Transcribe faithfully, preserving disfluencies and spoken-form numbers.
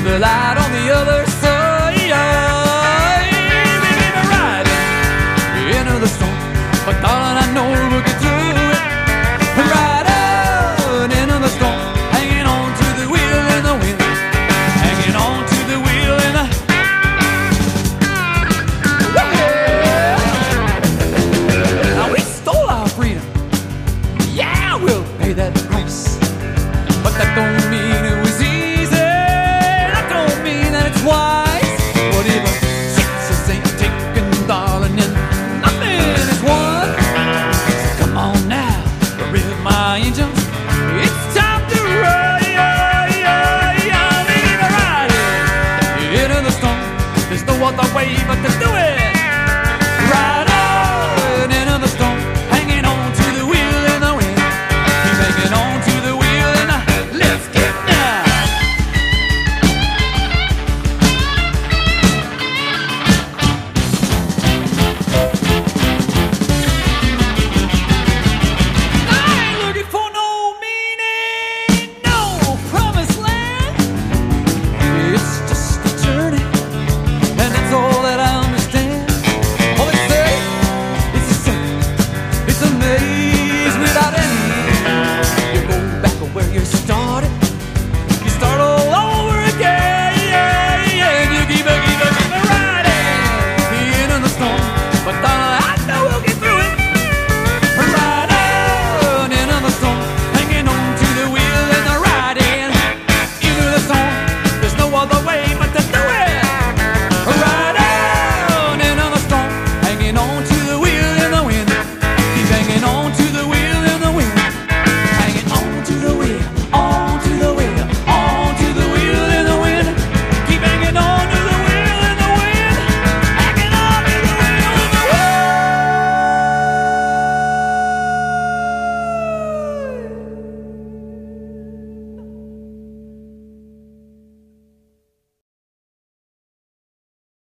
the light on the other side. Leave me riding into the storm, but darling, I know we'll get through it. Riding into the storm, hanging on to the wheel in the wind, hanging on to the wheel in the. Now we stole our freedom, yeah, we'll pay that price, but that don't mean it was easy. That don't mean that it's wise. What if a success ain't taken, darling, and nothing is won? So come on now, rev my engines. It's time to ride. Leave me riding into the storm. There's no other way but to do